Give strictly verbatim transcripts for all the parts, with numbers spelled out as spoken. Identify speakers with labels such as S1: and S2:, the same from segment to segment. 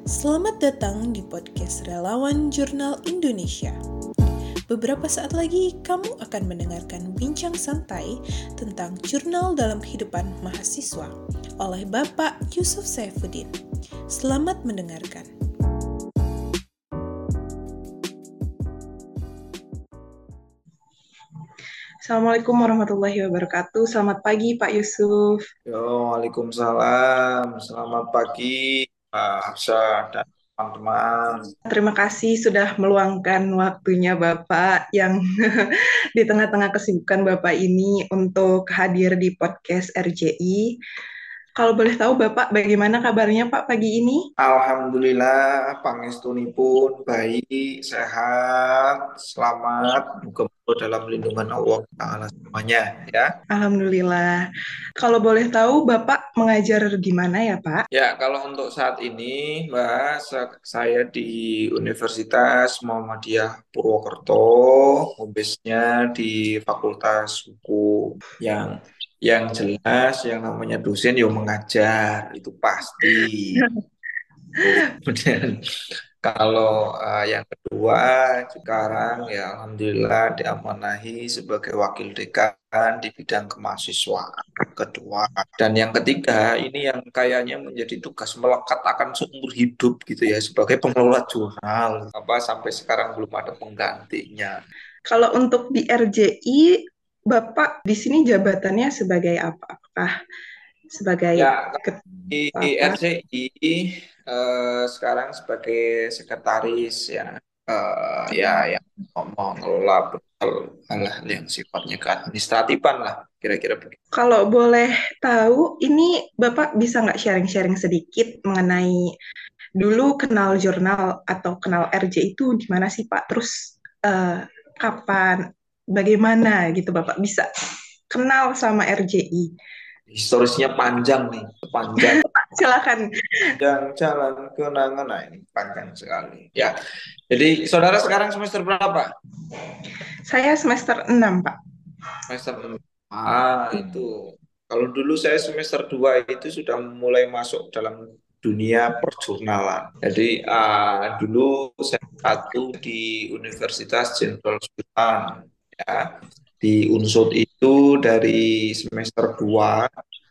S1: Selamat datang di podcast Relawan Jurnal Indonesia. Beberapa saat lagi kamu akan mendengarkan bincang santai tentang jurnal dalam kehidupan mahasiswa oleh Bapak Yusuf Saifuddin. Selamat mendengarkan.
S2: Assalamualaikum warahmatullahi wabarakatuh. Selamat pagi Pak Yusuf.
S3: Yo, Waalaikumsalam. Selamat pagi, Pak Hafsa dan teman-teman.
S2: Terima kasih sudah meluangkan waktunya Bapak yang di tengah-tengah kesibukan Bapak ini untuk hadir di podcast R J I. Kalau boleh tahu Bapak bagaimana kabarnya Pak pagi ini?
S3: Alhamdulillah, pangestunipun baik, sehat, selamat, muga-muga dalam lindungan Allah Ta'ala semuanya, ya.
S2: Alhamdulillah. Kalau boleh tahu Bapak mengajar gimana ya Pak?
S3: Ya, kalau untuk saat ini, Mbak, se- saya di Universitas Muhammadiyah Purwokerto, home-base-nya di Fakultas Hukum. Yang yang jelas, yang namanya dosen yang mengajar, itu pasti. Kemudian kalau eh, yang kedua, sekarang ya Alhamdulillah diamanahi sebagai wakil dekan di bidang kemahasiswaan. Kedua, dan yang ketiga, ini yang kayaknya menjadi tugas melekat akan seumur hidup gitu ya, sebagai pengelola jurnal. Apa sampai sekarang belum ada penggantinya.
S2: Kalau untuk di R J I, Bapak di sini jabatannya sebagai apa? Apakah sebagai
S3: Ya, di
S2: ketua?
S3: R C I eh, sekarang sebagai sekretaris ya, eh, ya yang mengelola hal-hal yang sifatnya keadministratifan lah, kira-kira begitu.
S2: Kalau boleh tahu, ini Bapak bisa nggak sharing-sharing sedikit mengenai dulu kenal jurnal atau kenal R J itu di mana sih Pak? Terus eh, kapan, bagaimana gitu Bapak bisa kenal sama R J I?
S3: Historisnya panjang nih, panjang
S2: Silakan.
S3: yang jalan kenangan, nah ini panjang sekali. Ya, jadi saudara sekarang semester berapa?
S2: Saya semester enam Pak.
S3: Semester enam. Ah, itu. Kalau dulu saya semester dua itu sudah mulai masuk dalam dunia perjurnalan. Jadi ah, dulu saya satu di Universitas Jenderal Sudirman ya. Di Unsud itu dari semester dua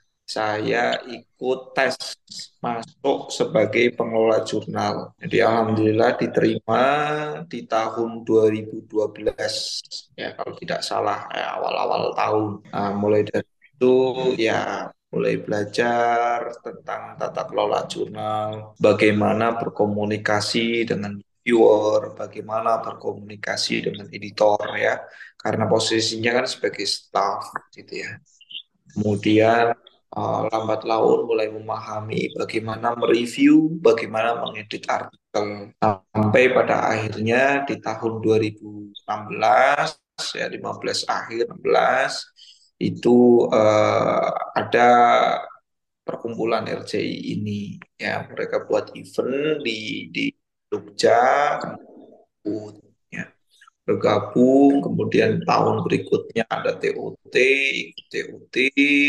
S3: saya ikut tes masuk sebagai pengelola jurnal. Jadi alhamdulillah diterima di tahun dua ribu dua belas ya kalau tidak salah ya, awal-awal tahun. Nah, mulai dari itu ya mulai belajar tentang tata kelola jurnal, bagaimana berkomunikasi dengan viewer, bagaimana berkomunikasi dengan editor ya, karena posisinya kan sebagai staff gitu ya. Kemudian uh, lambat laun mulai memahami bagaimana mereview, bagaimana mengedit artikel. Sampai pada akhirnya di tahun dua ribu enam belas, ya lima belas akhir enam belas, itu uh, ada perkumpulan R J I ini. Ya, mereka buat event di, di Jogja, kemudian ya, bergabung, kemudian tahun berikutnya ada T O T, ikut T O T,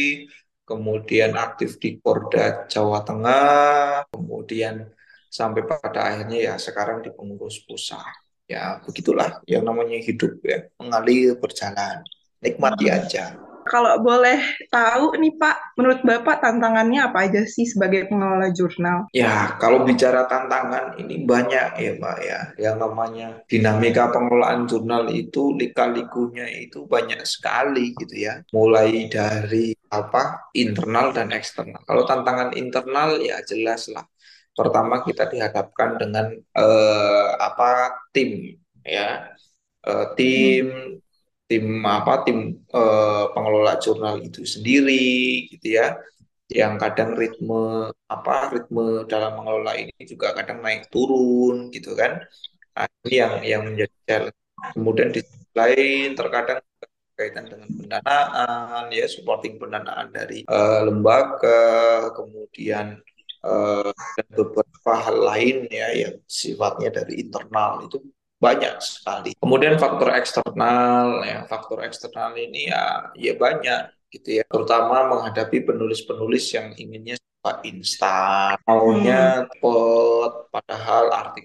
S3: kemudian aktif di Porda Jawa Tengah, kemudian sampai pada akhirnya ya sekarang di pengurus pusat. Ya begitulah yang namanya hidup ya, mengalir berjalan. Nikmati aja.
S2: Kalau boleh tahu nih Pak, menurut Bapak tantangannya apa aja sih sebagai pengelola jurnal?
S3: Ya, kalau bicara tantangan ini banyak ya, Mbak ya. Yang namanya dinamika pengelolaan jurnal itu lika-likunya itu banyak sekali gitu ya. Mulai dari apa? Internal dan eksternal. Kalau tantangan internal ya jelas lah. Pertama kita dihadapkan dengan eh, apa? Tim ya. Eh, tim tim apa? Tim eh, pengelola jurnal itu sendiri gitu ya, yang kadang ritme apa ritme dalam mengelola ini juga kadang naik turun gitu kan. Nah, ini yang yang menjadi challenge. Kemudian di sisi lain terkadang berkaitan dengan pendanaan ya, supporting pendanaan dari eh, lembaga, kemudian eh, dan beberapa hal lain ya yang sifatnya dari internal itu banyak sekali. Kemudian faktor eksternal ya, faktor eksternal ini ya ya banyak gitu ya, terutama menghadapi penulis-penulis yang inginnya cepat instan,
S2: Hmm.
S3: maunya cepet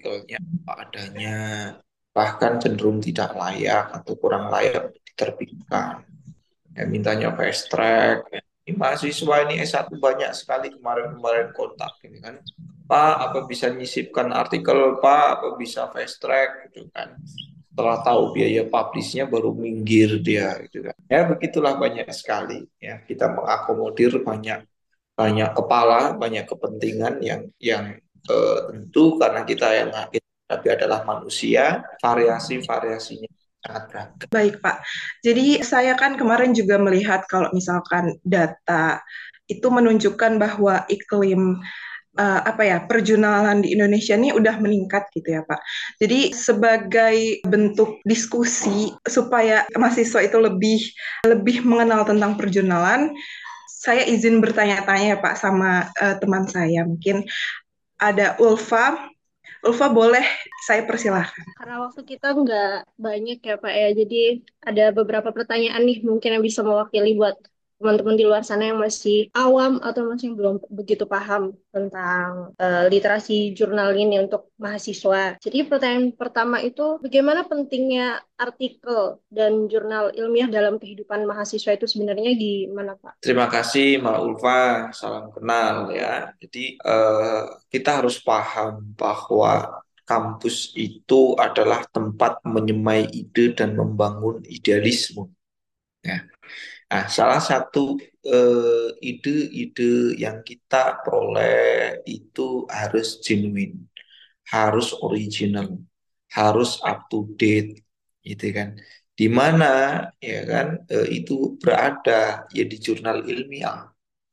S3: artikelnya apa adanya, bahkan cenderung tidak layak atau kurang layak untuk diterbitkan. Ya, mintanya fast track. Ya. Ini mahasiswa ini S satu banyak sekali kemarin-kemarin kontak ini kan. Pak, apa bisa nyisipkan artikel, Pak, apa bisa fast track gitu kan. Setelah tahu biaya publishnya baru minggir dia gitu kan. Ya begitulah banyak sekali ya kita mengakomodir banyak banyak kepala, banyak kepentingan yang yang eh, tentu karena kita yang hakim tapi adalah manusia, variasi-variasinya sangat beragam.
S2: Baik, Pak. Jadi saya kan kemarin juga melihat kalau misalkan data itu menunjukkan bahwa iklim uh, apa ya perjunalan di Indonesia ini udah meningkat gitu ya, Pak. Jadi sebagai bentuk diskusi supaya mahasiswa itu lebih lebih mengenal tentang perjunalan, saya izin bertanya-tanya ya Pak sama uh, teman saya. Mungkin ada Ulfa. Ulfa boleh saya persilahkan.
S4: Karena waktu kita nggak banyak ya Pak ya, jadi ada beberapa pertanyaan nih mungkin yang bisa mewakili buat teman-teman di luar sana yang masih awam atau masih belum begitu paham tentang eh, literasi jurnal ini untuk mahasiswa. Jadi pertanyaan pertama itu bagaimana pentingnya artikel dan jurnal ilmiah dalam kehidupan mahasiswa itu sebenarnya gimana Pak?
S3: Terima kasih Mbak Ulfa, salam kenal ya. Jadi eh, kita harus paham bahwa kampus itu adalah tempat menyemai ide dan membangun idealisme. Ya. Nah, salah satu eh, ide-ide yang kita peroleh itu harus genuine, harus original, harus up to date, gitu kan. Di mana ya kan eh, itu berada ya di jurnal ilmiah.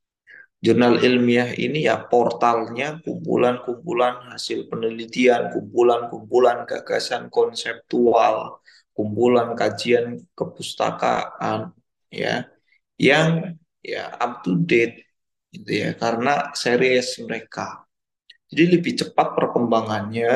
S3: Jurnal ilmiah ini ya portalnya kumpulan-kumpulan hasil penelitian, kumpulan-kumpulan gagasan konseptual, kumpulan kajian kepustakaan, ya yang ya up to date gitu ya karena series mereka. Jadi lebih cepat perkembangannya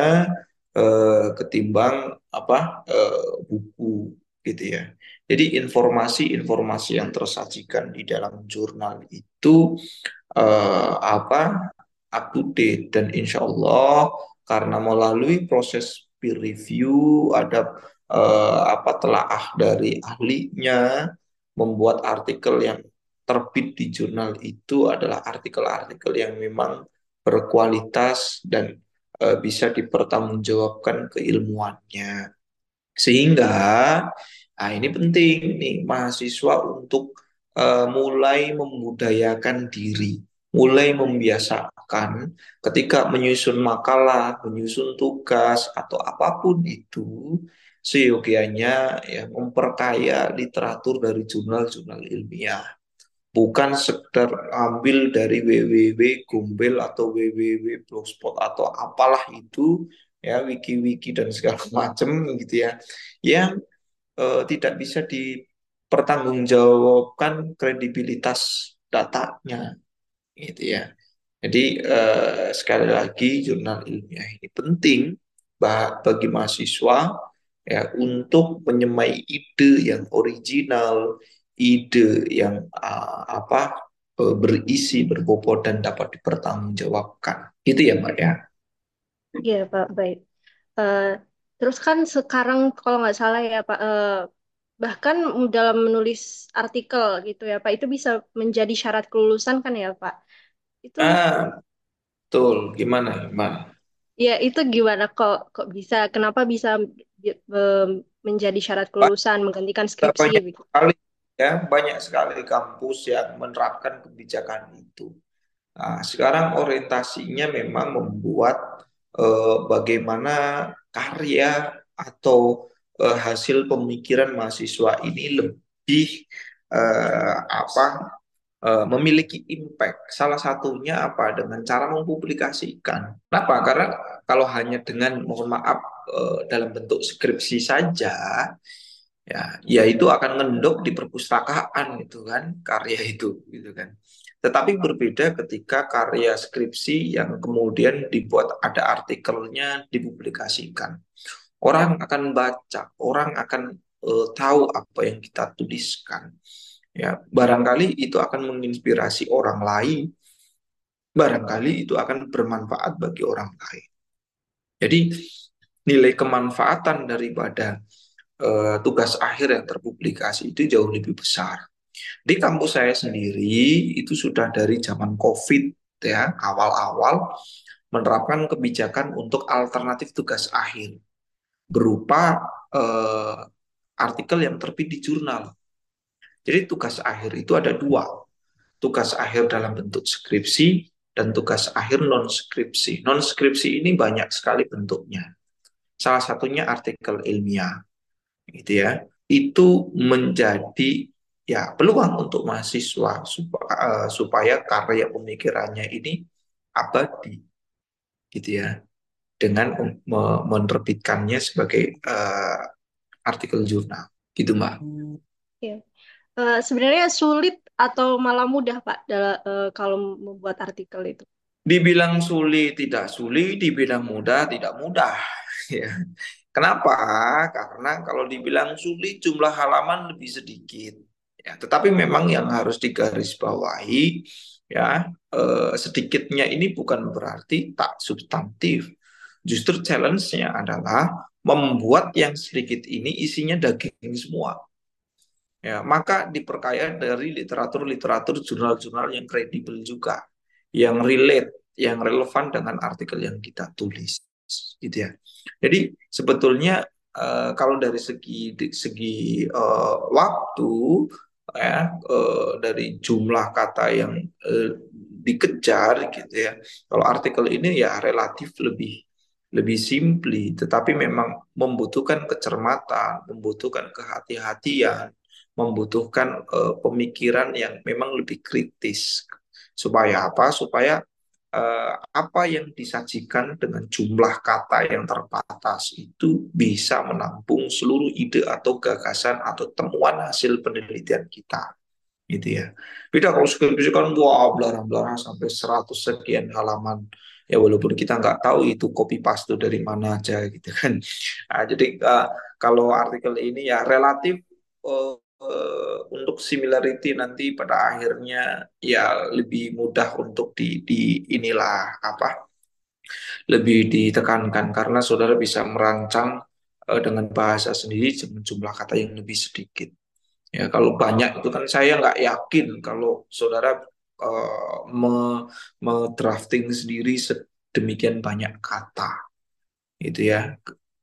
S3: eh, ketimbang apa eh, buku gitu ya. Jadi informasi-informasi yang tersajikan di dalam jurnal itu eh, apa up to date dan insya Allah karena melalui proses peer review ada eh, apa telaah dari ahlinya membuat artikel yang terbit di jurnal itu adalah artikel-artikel yang memang berkualitas dan eh, bisa dipertanggungjawabkan keilmuannya. Sehingga, nah ini penting nih mahasiswa untuk eh, mulai membudayakan diri, mulai membiasakan ketika menyusun makalah, menyusun tugas atau apapun itu, seyogianya ya memperkaya literatur dari jurnal-jurnal ilmiah. Bukan sekedar ambil dari www Gombel atau www Blogspot atau apalah itu ya wiki-wiki dan segala macam gitu ya yang eh, tidak bisa dipertanggungjawabkan kredibilitas datanya gitu ya. Jadi eh, sekali lagi jurnal ilmiah ini penting ba- bagi mahasiswa ya untuk menyemai ide yang original, ide yang ah, apa eh, berisi, berbobot dan dapat dipertanggungjawabkan. Gitu ya, Mbak ya.
S4: Iya Pak, baik. Eh, terus kan sekarang kalau nggak salah ya Pak, eh, bahkan dalam menulis artikel gitu ya Pak, itu bisa menjadi syarat kelulusan kan ya Pak? Itu
S3: Ah, betul. Gimana, Mbak?
S4: ya itu gimana kok kok bisa? Kenapa bisa di- em, menjadi syarat kelulusan menggantikan skripsi
S3: Banyak
S4: gitu?
S3: sekali ya, banyak sekali kampus yang menerapkan kebijakan itu. Nah, sekarang orientasinya memang membuat eh, bagaimana karya atau eh, hasil pemikiran mahasiswa ini lebih eh, apa eh, memiliki impact. Salah satunya apa dengan cara mempublikasikan. Kenapa? Karena kalau hanya dengan mohon maaf eh, dalam bentuk skripsi saja ya ya itu akan ngendok di perpustakaan itu kan karya itu gitu kan. Tetapi berbeda ketika karya skripsi yang kemudian dibuat ada artikelnya dipublikasikan. Orang akan baca, orang akan eh, tahu apa yang kita tuliskan. Ya, barangkali itu akan menginspirasi orang lain, barangkali itu akan bermanfaat bagi orang lain. Jadi nilai kemanfaatan daripada uh, tugas akhir yang terpublikasi itu jauh lebih besar. Di kampus saya sendiri itu sudah dari zaman COVID ya, awal-awal menerapkan kebijakan untuk alternatif tugas akhir berupa uh, artikel yang terbit di jurnal. Jadi tugas akhir itu ada dua, tugas akhir dalam bentuk skripsi dan tugas akhir non skripsi. Non skripsi ini banyak sekali bentuknya. Salah satunya artikel ilmiah, gitu ya. Itu menjadi ya peluang untuk mahasiswa supaya, uh, supaya karya pemikirannya ini abadi, gitu ya, dengan menerbitkannya sebagai uh, artikel jurnal, gitu Mbak.
S4: Ya. Uh, sebenarnya sulit atau malah mudah Pak dalam, uh, kalau membuat artikel itu?
S3: Dibilang sulit tidak sulit, dibilang mudah tidak mudah. Ya. Kenapa? Karena kalau dibilang sulit jumlah halaman lebih sedikit. Ya, tetapi memang yang harus digarisbawahi ya eh, sedikitnya ini bukan berarti tak substantif. Justru challenge-nya adalah membuat yang sedikit ini isinya daging semua. Ya, maka diperkaya dari literatur-literatur jurnal-jurnal yang kredibel juga, yang relate, yang relevan dengan artikel yang kita tulis, gitu ya. Jadi sebetulnya uh, kalau dari segi segi uh, waktu, ya, uh, dari jumlah kata yang uh, dikejar, gitu ya. Kalau artikel ini ya relatif lebih lebih simpli, tetapi memang membutuhkan kecermatan, membutuhkan kehati-hatian, membutuhkan uh, pemikiran yang memang lebih kritis. Supaya apa? Supaya uh, apa yang disajikan dengan jumlah kata yang terbatas itu bisa menampung seluruh ide atau gagasan atau temuan hasil penelitian kita. Gitu ya. Beda kalau skripsi kan wah belarang-belarang sampai seratus sekian halaman. Ya walaupun kita nggak tahu itu copy paste dari mana aja gitu kan. Nah, jadi uh, kalau artikel ini ya relatif uh, uh, untuk similarity nanti pada akhirnya ya lebih mudah untuk di, di inilah apa lebih ditekankan karena saudara bisa merancang uh, dengan bahasa sendiri dengan jumlah kata yang lebih sedikit. Ya, kalau banyak itu kan saya nggak yakin kalau saudara uh, me, me drafting sendiri sedemikian banyak kata, gitu ya.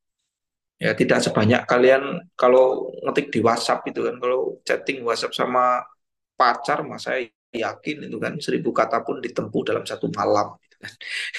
S3: Ya tidak sebanyak kalian kalau ngetik di WhatsApp itu kan, kalau chatting WhatsApp sama pacar, mas saya yakin itu kan seribu kata pun ditempuh dalam satu malam. Gitu kan.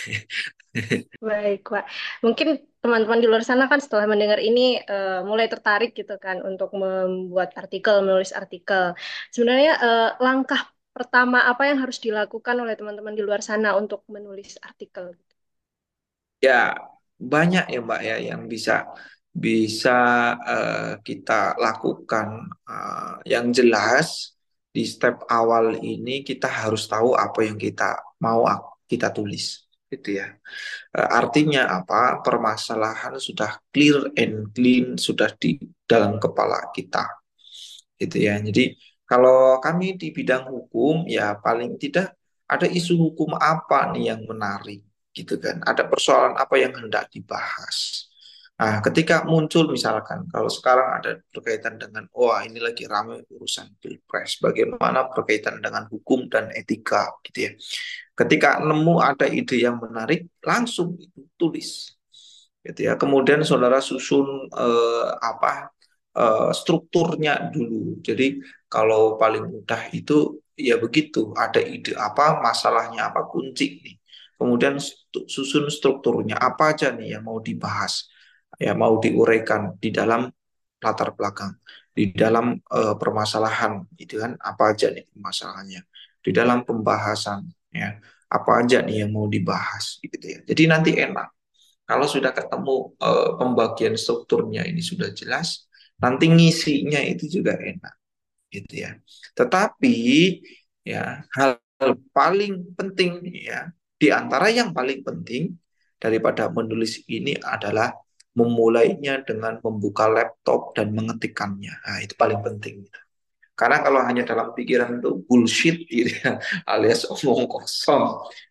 S4: Baik, Pak. Mungkin teman-teman di luar sana kan setelah mendengar ini eh, mulai tertarik gitu kan untuk membuat artikel, menulis artikel. Sebenarnya eh, langkah pertama apa yang harus dilakukan oleh teman-teman di luar sana untuk menulis artikel?
S3: Ya banyak ya Mbak ya yang bisa bisa eh, kita lakukan. Eh, yang jelas di step awal ini kita harus tahu apa yang kita mau ak- kita tulis, gitu ya. Eh, artinya apa? Permasalahan sudah clear and clean, sudah di dalam kepala kita, gitu ya. Jadi kalau kami di bidang hukum ya paling tidak ada isu hukum apa nih yang menarik, gitu kan. Ada persoalan apa yang hendak dibahas. Nah, ketika muncul misalkan kalau sekarang ada berkaitan dengan wah ini lagi ramai urusan pilpres, bagaimana berkaitan dengan hukum dan etika, gitu ya. Ketika nemu ada ide yang menarik, langsung itu tulis, gitu ya. Kemudian saudara susun eh, apa eh, strukturnya dulu. Jadi kalau paling mudah itu ya begitu, ada ide apa, masalahnya apa, kunci nih. Kemudian stu- susun strukturnya apa aja nih yang mau dibahas, ya mau diuraikan di dalam latar belakang, di dalam eh, permasalahan, itu kan apa aja nih permasalahannya, di dalam pembahasan, ya apa aja nih yang mau dibahas, gitu ya. Jadi nanti enak. Kalau sudah ketemu eh, pembagian strukturnya ini sudah jelas, nanti ngisinya itu juga enak, gitu ya. Tetapi ya hal paling penting ya di antara yang paling penting daripada menulis ini adalah memulainya dengan membuka laptop dan mengetikkannya. Nah, itu paling penting. Karena kalau hanya dalam pikiran itu bullshit gitu ya, alias omong kosong.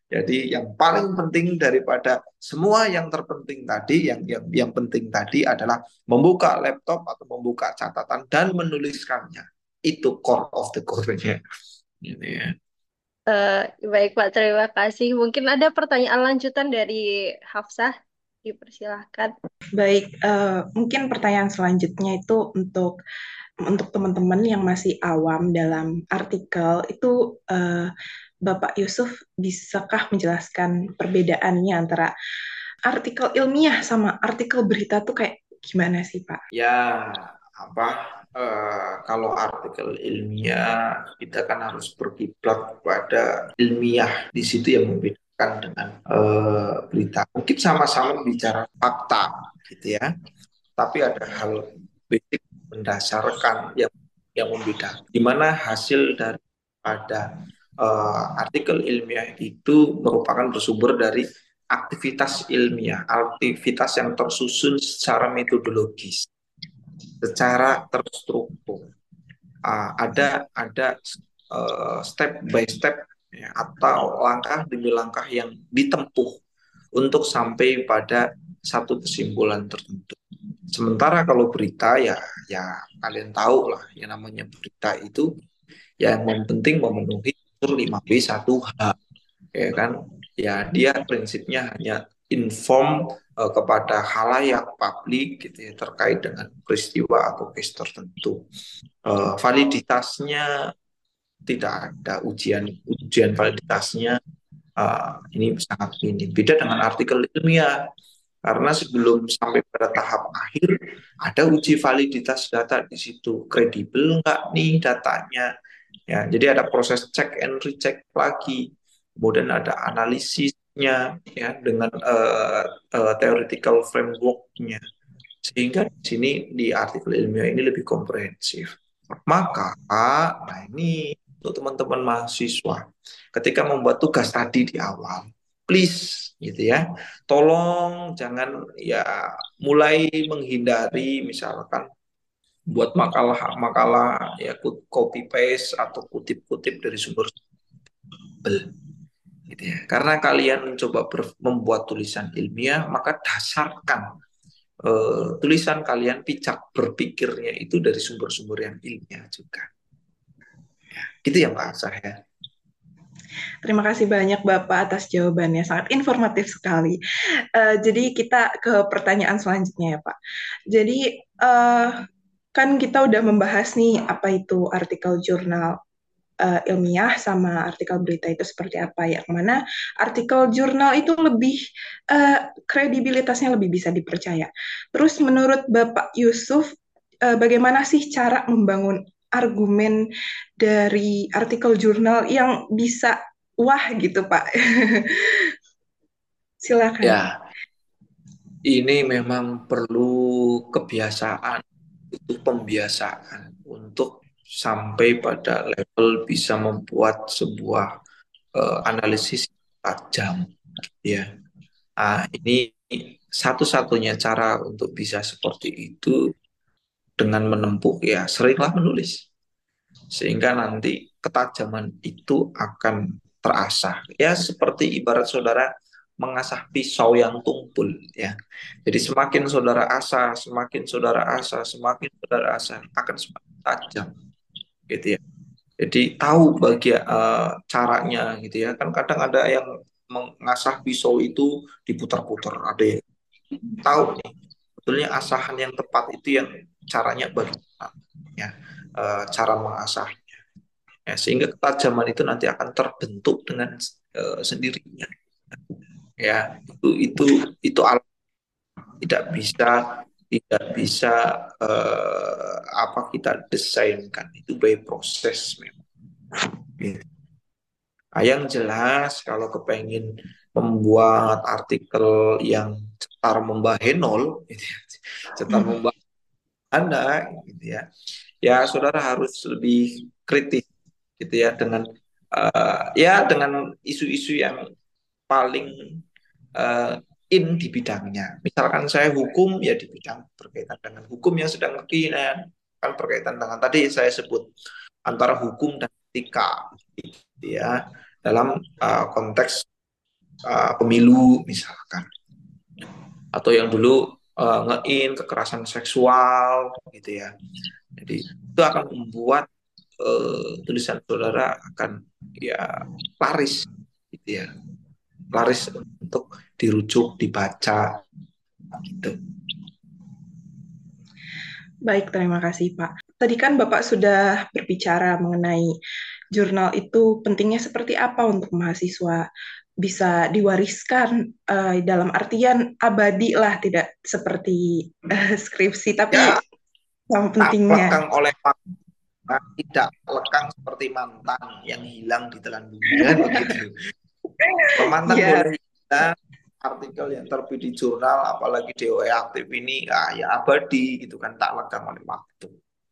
S3: Jadi yang paling penting daripada semua yang terpenting tadi, yang yang yang penting tadi adalah membuka laptop atau membuka catatan dan menuliskannya. Itu core of the core-nya. Gitu ya.
S4: Eh, baik Pak, terima kasih. Mungkin ada pertanyaan lanjutan dari Hafsah, dipersilahkan.
S2: Baik, eh, mungkin pertanyaan selanjutnya itu untuk untuk teman-teman yang masih awam dalam artikel itu, eh, Bapak Yusuf bisakah menjelaskan perbedaannya antara artikel ilmiah sama artikel berita tuh kayak gimana sih, Pak?
S3: Ya, apa eh, kalau artikel ilmiah kita kan harus berkiblat kepada ilmiah di situ yang membedakan dengan eh, berita. Mungkin sama-sama bicara fakta, gitu ya. Tapi ada hal basic mendasarkan yang yang membedakan. Di mana hasil daripada eh, artikel ilmiah itu merupakan bersumber dari aktivitas ilmiah, aktivitas yang tersusun secara metodologis, secara terstruktur. Uh, ada ada uh, step by step ya, atau langkah demi langkah yang ditempuh untuk sampai pada satu kesimpulan tertentu. Sementara kalau berita ya ya kalian tahu lah yang namanya berita itu yang penting memenuhi unsur lima B satu H, ya kan? Ya dia prinsipnya hanya inform uh, kepada khalayak publik gitu ya terkait dengan peristiwa atau case tertentu. Uh, validitasnya tidak ada ujian ujian validitasnya, uh, ini sangat minim. Beda dengan artikel ilmiah karena sebelum sampai pada tahap akhir ada uji validitas data di situ, kredibel nggak nih datanya. Ya, jadi ada proses check and recheck lagi, kemudian ada analisisnya ya dengan uh, uh, theoretical framework-nya. Sehingga di sini di artikel ilmiah ini lebih komprehensif. Maka, nah ini untuk teman-teman mahasiswa, ketika membuat tugas tadi di awal, please gitu ya, tolong jangan ya mulai menghindari misalkan buat makalah-makalah ya copy paste atau kutip-kutip dari sumber gitu ya. Karena kalian mencoba membuat tulisan ilmiah, maka dasarkan uh, tulisan kalian, picak berpikirnya itu dari sumber-sumber yang ilmiah juga. Ya, gitu ya Mbak saya.
S2: Terima kasih banyak Bapak atas jawabannya, sangat informatif sekali. Uh, jadi kita ke pertanyaan selanjutnya ya Pak. Jadi uh, kan kita udah membahas nih apa itu artikel jurnal uh, ilmiah sama artikel berita itu seperti apa, yang mana artikel jurnal itu lebih uh, kredibilitasnya lebih bisa dipercaya. Terus menurut Bapak Yusuf, uh, bagaimana sih cara membangun argumen dari artikel jurnal yang bisa wah gitu Pak? Silakan.
S3: Ya, ini memang perlu kebiasaan, butuh pembiasaan untuk sampai pada level bisa membuat sebuah uh, analisis tajam, ya. Ah, ini satu-satunya cara untuk bisa seperti itu dengan menempuh ya seringlah menulis, sehingga nanti ketajaman itu akan terasah. Ya seperti ibarat saudara mengasah pisau yang tumpul ya. Jadi semakin saudara asah, semakin saudara asah, semakin saudara asah akan semakin tajam gitu ya. Jadi tahu bagian uh, caranya gitu ya. Kan kadang ada yang mengasah pisau itu diputar-putar, ada yang tahu nih sebetulnya asahan yang tepat itu yang caranya bagaimana ya, uh, cara mengasahnya ya, sehingga ketajaman itu nanti akan terbentuk dengan uh, sendirinya ya. Itu itu itu alam, tidak bisa tidak bisa uh, apa kita desainkan, itu by proses memang. Nah, yang jelas kalau kepengen membuat artikel yang cetar membahenol, gitu ya, cetar membahana, gitu ya, ya saudara harus lebih kritis, gitu ya, dengan uh, ya dengan isu-isu yang paling uh, in di bidangnya. Misalkan saya hukum, ya di bidang berkaitan dengan hukum yang sedang kekinian, kan berkaitan dengan tadi saya sebut antara hukum dan etika, gitu ya, dalam uh, konteks uh, pemilu misalkan, atau yang dulu uh, nge-in kekerasan seksual gitu ya. Jadi itu akan membuat uh, tulisan saudara akan ya laris gitu ya, laris untuk dirujuk, dibaca gitu.
S2: Baik, terima kasih Pak. Tadi kan Bapak sudah berbicara mengenai jurnal itu pentingnya seperti apa untuk mahasiswa bisa diwariskan uh, dalam artian abadi lah, tidak seperti uh, skripsi, tapi
S3: Ya,
S2: yang
S3: tak
S2: pentingnya.
S3: lekang oleh waktu, tidak lekang seperti mantan yang hilang di telan bumi kan begitu. Mantan
S2: Ya,
S3: boleh hilang, artikel yang terbit di jurnal, apalagi D O E aktif ini, ah, ya abadi gitu kan, tak lekang oleh waktu.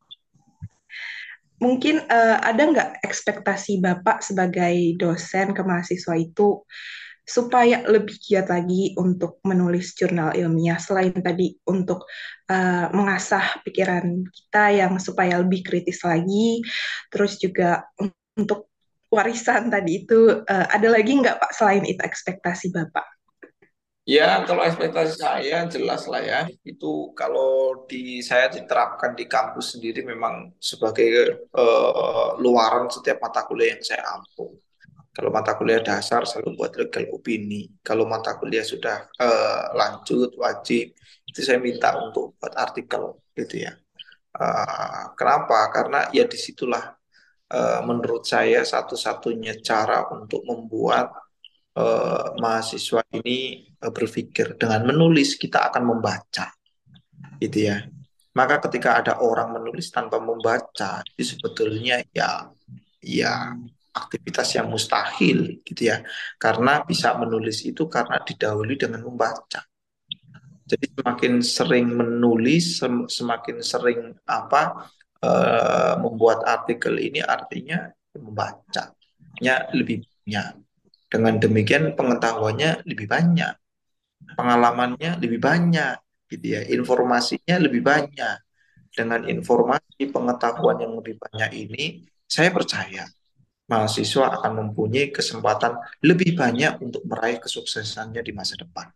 S2: mungkin uh, ada nggak ekspektasi Bapak sebagai dosen ke mahasiswa itu supaya lebih giat lagi untuk menulis jurnal ilmiah selain tadi untuk uh, mengasah pikiran kita yang supaya lebih kritis lagi, terus juga untuk warisan tadi itu uh, ada lagi nggak Pak selain itu ekspektasi Bapak?
S3: Ya, kalau ekspektasi saya jelas lah ya, itu kalau di saya diterapkan di kampus sendiri memang sebagai eh, luaran setiap mata kuliah yang saya ampu. Kalau mata kuliah dasar selalu buat legal opini. Kalau mata kuliah sudah eh, lanjut wajib, itu saya minta untuk buat artikel gitu ya. Eh, kenapa? Karena ya disitulah eh, menurut saya satu-satunya cara untuk membuat eh, mahasiswa ini eh, berpikir. Dengan menulis kita akan membaca, gitu ya. Maka ketika ada orang menulis tanpa membaca, itu sebetulnya ya ya aktivitas yang mustahil, gitu ya. Karena bisa menulis itu karena didahului dengan membaca. Jadi semakin sering menulis, sem- semakin sering apa eh, membuat artikel ini artinya membacanya lebih banyak. Dengan demikian pengetahuannya lebih banyak, pengalamannya lebih banyak, gitu ya. Informasinya lebih banyak. Dengan informasi pengetahuan yang lebih banyak ini, saya percaya mahasiswa akan mempunyai kesempatan lebih banyak untuk meraih kesuksesannya di masa depan.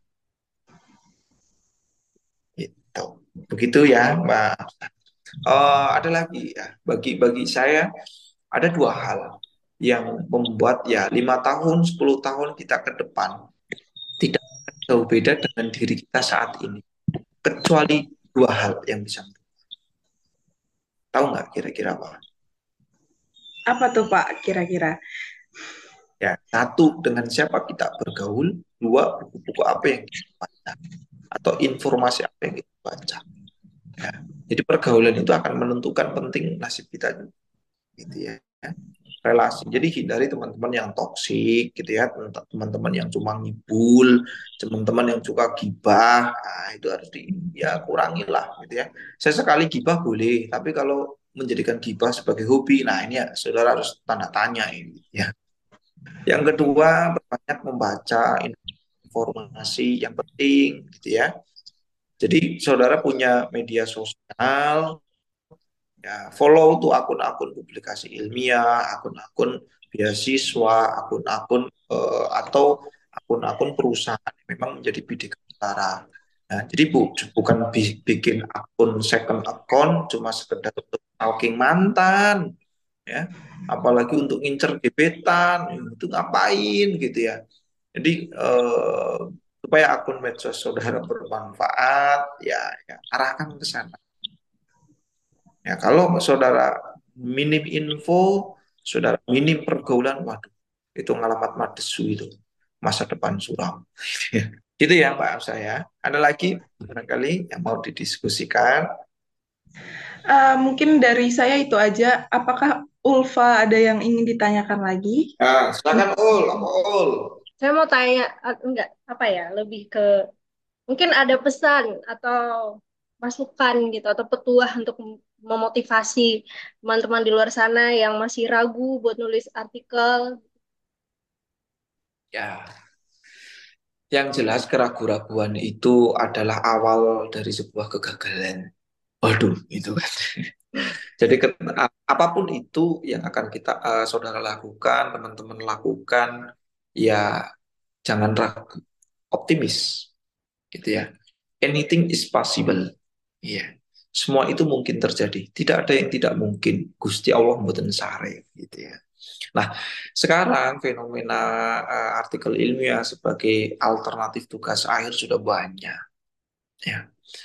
S3: Gitu. Begitu ya, Mbak. Eh, ada lagi ya, bagi bagi saya ada dua hal yang membuat ya lima tahun, sepuluh tahun kita ke depan tidak jauh beda dengan diri kita saat ini. Kecuali dua hal yang bisa. Tahu nggak kira-kira apa?
S2: Apa tuh Pak kira-kira?
S3: Ya, satu, dengan siapa kita bergaul. Dua, buku-buku apa yang kita baca. Atau informasi apa yang kita baca. Ya. Jadi pergaulan itu akan menentukan penting nasib kita juga. Gitu ya. Relasi. Jadi hindari teman-teman yang toksik gitu ya, teman-teman yang cuma ngibul, teman-teman yang suka gibah, nah, itu harus di ya kurangi lah gitu ya. Saya sekali gibah boleh, tapi kalau menjadikan gibah sebagai hobi, nah ini ya saudara harus tanda tanya ini ya. Yang kedua, banyak membaca informasi yang penting gitu ya. Jadi saudara punya media sosial, ya, follow tuh akun-akun publikasi ilmiah, akun-akun beasiswa, akun-akun eh, atau akun-akun perusahaan yang memang menjadi bidik utara. Nah, jadi bu, bukan bi- bikin akun second account cuma sekedar untuk stalking mantan, ya, apalagi untuk ngincer gebetan, itu ngapain gitu ya. Jadi eh, supaya akun medsos saudara bermanfaat, ya, ya arahkan ke sana. Ya, kalau saudara minim info, saudara minim pergaulan, waduh, itu ngalamat madesu itu, masa depan suram. Itu ya Mbak saya. Ada lagi barangkali yang mau didiskusikan?
S2: Uh, mungkin dari saya itu aja. Apakah Ulfa ada yang ingin ditanyakan lagi?
S3: Nah, silakan Ul, apa Ul?
S4: Saya mau tanya, ah, enggak, apa ya, lebih ke mungkin ada pesan atau masukan gitu atau petuah untuk memotivasi teman-teman di luar sana yang masih ragu buat nulis artikel.
S3: Ya, yang jelas keraguan-raguan itu adalah awal dari sebuah kegagalan. Waduh, itu kan. Jadi ke- apapun itu yang akan kita eh, saudara lakukan, teman-teman lakukan, ya jangan ragu, optimis, gitu ya. Anything is possible. Iya. Semua itu mungkin terjadi. Tidak ada yang tidak mungkin. Gusti Allah mboten sare, gitu ya. Nah, sekarang fenomena uh, artikel ilmiah sebagai alternatif tugas akhir sudah banyak. Ya,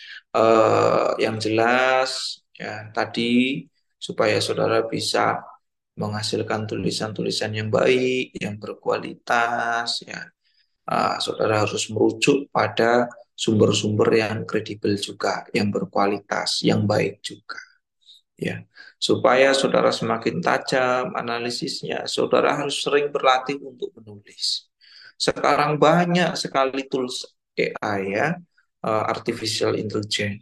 S3: uh, yang jelas ya tadi supaya saudara bisa menghasilkan tulisan-tulisan yang baik, yang berkualitas, ya, uh, saudara harus merujuk pada sumber-sumber yang kredibel juga, yang berkualitas, yang baik juga. Ya, supaya saudara semakin tajam analisisnya, saudara harus sering berlatih untuk menulis. Sekarang banyak sekali tools A I ya, uh, artificial intelligence.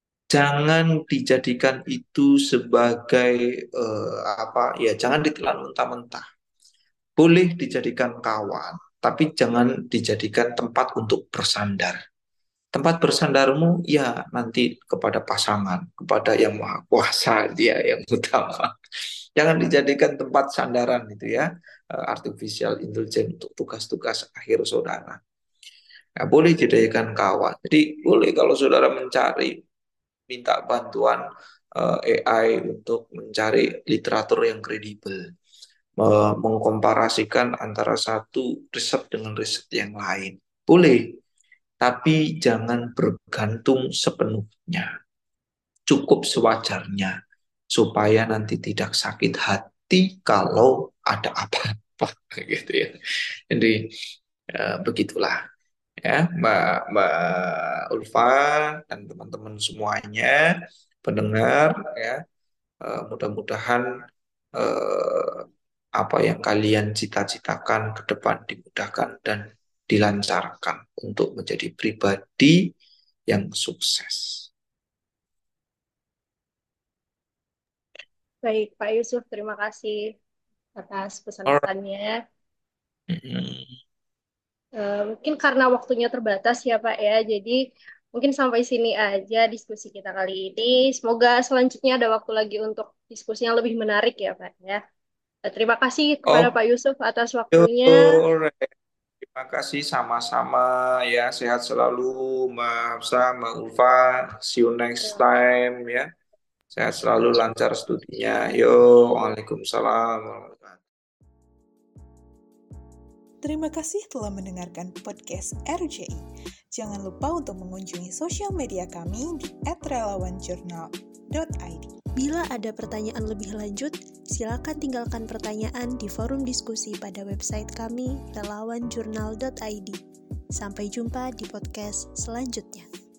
S3: Jangan dijadikan itu sebagai uh, apa ya, jangan ditelan mentah-mentah. Boleh dijadikan kawan, tapi jangan dijadikan tempat untuk bersandar. Tempat bersandarmu ya nanti kepada pasangan, kepada yang maha kuasa, dia yang utama. Jangan dijadikan tempat sandaran itu ya, artificial intelligence untuk tugas-tugas akhir saudara. Ya, boleh dijadikan kawan. Jadi boleh kalau saudara mencari, minta bantuan uh, A I untuk mencari literatur yang kredibel, uh, mengkomparasikan antara satu riset dengan riset yang lain. Boleh. Tapi jangan bergantung sepenuhnya. Cukup sewajarnya. Supaya nanti tidak sakit hati kalau ada apa-apa. Gitu ya. Jadi eh, begitulah. Ya, Mbak, Mbak Ulfa dan teman-teman semuanya, pendengar, ya, eh, mudah-mudahan eh, apa yang kalian cita-citakan ke depan dimudahkan dan dilancarkan untuk menjadi pribadi yang sukses.
S4: Baik, Pak Yusuf, terima kasih atas pesan-pesannya.
S3: Hmm.
S4: Uh, mungkin karena waktunya terbatas ya Pak ya, jadi mungkin sampai sini aja diskusi kita kali ini. Semoga selanjutnya ada waktu lagi untuk diskusi yang lebih menarik ya Pak ya. Uh, terima kasih kepada
S3: Oh,
S4: Pak Yusuf atas waktunya.
S3: terima kasih sama-sama ya, sehat selalu Mbak Hafsa, Mbak Ulfa. See you next time ya. Sehat selalu, lancar studinya. Yo, waalaikumsalam.
S1: Terima kasih telah mendengarkan podcast R J I. Jangan lupa untuk mengunjungi sosial media kami di et relawanjurnal dot i d.
S5: Bila ada pertanyaan lebih lanjut, silakan tinggalkan pertanyaan di forum diskusi pada website kami relawanjurnal dot i d. Sampai jumpa di podcast selanjutnya.